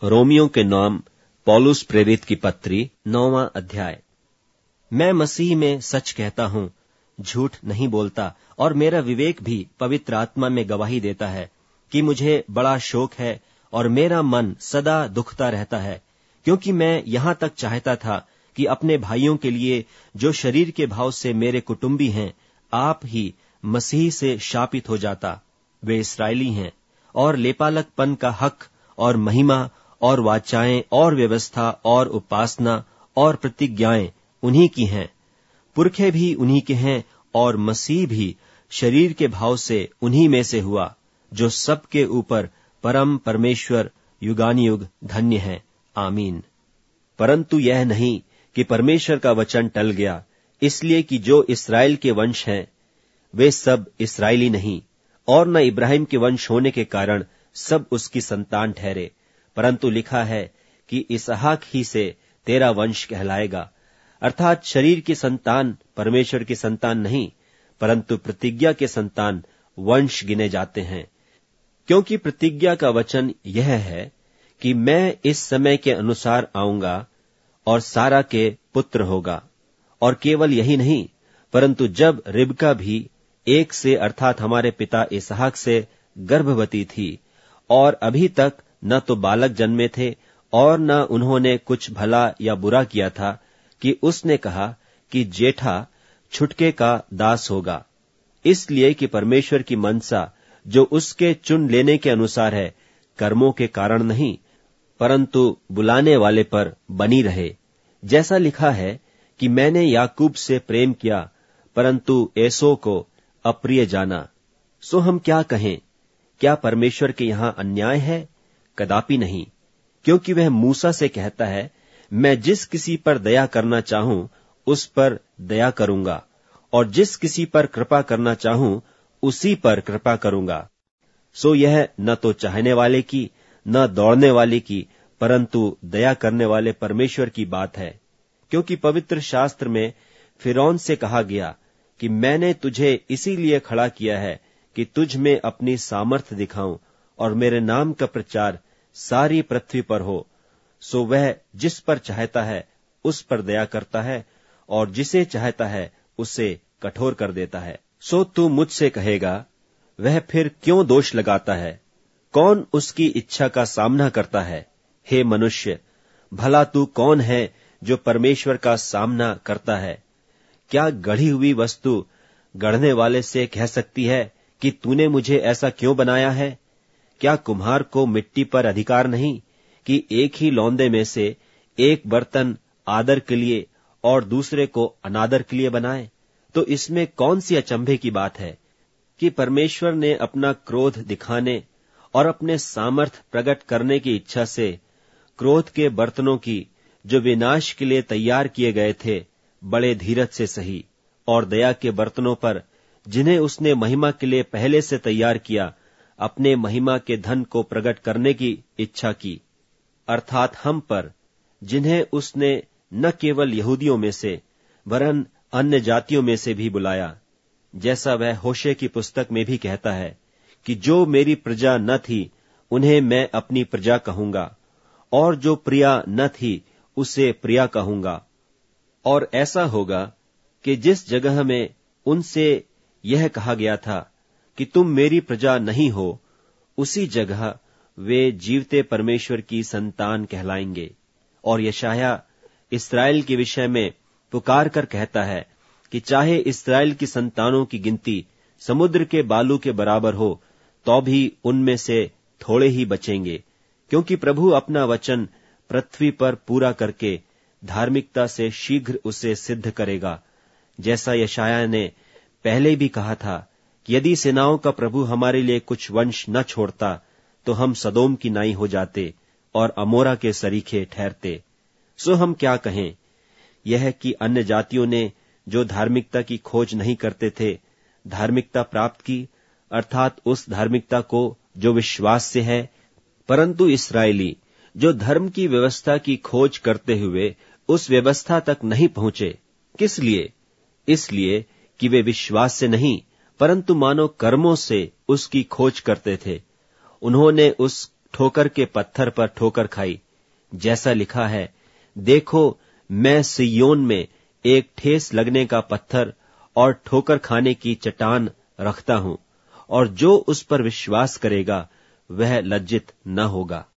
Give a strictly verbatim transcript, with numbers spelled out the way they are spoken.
Romeo के नाम पौलुस प्रेरित की पत्री, नौवां अध्याय। मैं मसीह में सच कहता हूँ, झूठ नहीं बोलता, और मेरा विवेक भी पवित्र आत्मा में गवाही देता है कि मुझे बड़ा शोक है और मेरा मन सदा दुखता रहता है, क्योंकि मैं यहाँ तक चाहता था कि अपने भाइयों के लिए जो शरीर के भाव से मेरे कुटुंबी हैं, आप ही मसीह से शापित हो जाता। वे इस्राएली हैं और लेपालकपन का हक और महिमा और वाचाएं और व्यवस्था और उपासना और प्रतिज्ञाएं उन्हीं की हैं। पुरखे भी उन्हीं के हैं और मसीह भी शरीर के भाव से उन्हीं में से हुआ, जो सबके ऊपर परम परमेश्वर युगानुयुग धन्य है। आमीन। परंतु यह नहीं कि परमेश्वर का वचन टल गया, इसलिए कि जो इस्राएल के वंश हैं वे सब इस्राएली नहीं, और न इब्राहिम के वंश होने के कारण सब उसकी संतान ठहरे, परंतु लिखा है कि इसहाक ही से तेरा वंश कहलाएगा। अर्थात शरीर की संतान परमेश्वर की संतान नहीं, परंतु प्रतिज्ञा के संतान वंश गिने जाते हैं। क्योंकि प्रतिज्ञा का वचन यह है कि मैं इस समय के अनुसार आऊंगा और सारा के पुत्र होगा। और केवल यही नहीं, परंतु जब रिबका भी एक से अर्थात हमारे पिता इसहाक से गर्भवती थी और अभी तक न तो बालक जन्मे थे और न उन्होंने कुछ भला या बुरा किया था, कि उसने कहा कि जेठा छुटके का दास होगा, इसलिए कि परमेश्वर की मनसा जो उसके चुन लेने के अनुसार है, कर्मों के कारण नहीं, परंतु बुलाने वाले पर बनी रहे। जैसा लिखा है कि मैंने याकूब से प्रेम किया, परंतु एसो को अप्रिय जाना। सो हम क्या कहें? क्या परमेश्वर के यहां अन्याय है? कदापि नहीं, क्योंकि वह मूसा से कहता है, मैं जिस किसी पर दया करना चाहूं उस पर दया करूंगा, और जिस किसी पर कृपा करना चाहूं उसी पर कृपा करूंगा। सो यह न तो चाहने वाले की न दौड़ने वाले की, परंतु दया करने वाले परमेश्वर की बात है। क्योंकि पवित्र शास्त्र में फिरौन से कहा गया कि मैंने तुझे इसीलिए खड़ा किया है कि तुझ में अपनी सामर्थ दिखाऊं और मेरे नाम का प्रचार सारी पृथ्वी पर हो। सो वह जिस पर चाहता है उस पर दया करता है, और जिसे चाहता है उसे कठोर कर देता है। सो तू मुझसे कहेगा, वह फिर क्यों दोष लगाता है? कौन उसकी इच्छा का सामना करता है? हे मनुष्य, भला तू कौन है जो परमेश्वर का सामना करता है? क्या गढ़ी हुई वस्तु गढ़ने वाले से कह सकती है कि तूने मुझे ऐसा क्यों बनाया है? क्या कुम्हार को मिट्टी पर अधिकार नहीं कि एक ही लौंदे में से एक बर्तन आदर के लिए और दूसरे को अनादर के लिए बनाए? तो इसमें कौन सी अचंभे की बात है कि परमेश्वर ने अपना क्रोध दिखाने और अपने सामर्थ प्रकट करने की इच्छा से क्रोध के बर्तनों की, जो विनाश के लिए तैयार किए गए थे, बड़े धीरज से सही, और दया के बर्तनों पर, जिन्हें उसने महिमा के लिए पहले से तैयार किया, अपने महिमा के धन को प्रकट करने की इच्छा की, अर्थात हम पर, जिन्हें उसने न केवल यहूदियों में से वरन अन्य जातियों में से भी बुलाया, जैसा वह होशे की पुस्तक में भी कहता है कि जो मेरी प्रजा न थी उन्हें मैं अपनी प्रजा कहूंगा, और जो प्रिया न थी उसे प्रिया कहूंगा। और ऐसा होगा कि जिस जगह में उनसे यह कहा गया था कि तुम मेरी प्रजा नहीं हो, उसी जगह वे जीवते परमेश्वर की संतान कहलाएंगे। और यशायाह इस्राएल के विषय में पुकार कर कहता है कि चाहे इस्राएल की संतानों की गिनती समुद्र के बालू के बराबर हो, तो भी उनमें से थोड़े ही बचेंगे, क्योंकि प्रभु अपना वचन पृथ्वी पर पूरा करके धार्मिकता से शीघ्र उसे सिद्ध करेगा। जैसा यशायाह ने पहले भी कहा था कि यदि सेनाओं का प्रभु हमारे लिए कुछ वंश न छोड़ता, तो हम सदोम की नाई हो जाते और अमोरा के सरीखे ठहरते। सो हम क्या कहें? यह कि अन्य जातियों ने जो धार्मिकता की खोज नहीं करते थे, धार्मिकता प्राप्त की, अर्थात उस धार्मिकता को जो विश्वास से है। परंतु इस्राएली जो धर्म की व्यवस्था की खोज करते हुए उस व्यवस्था तक नहीं पहुंचे, किस लिए? इसलिए कि वे विश्वास से नहीं, परंतु मानो कर्मों से उसकी खोज करते थे। उन्होंने उस ठोकर के पत्थर पर ठोकर खाई, जैसा लिखा है, देखो मैं सिय्योन में एक ठेस लगने का पत्थर और ठोकर खाने की चट्टान रखता हूं, और जो उस पर विश्वास करेगा वह लज्जित न होगा।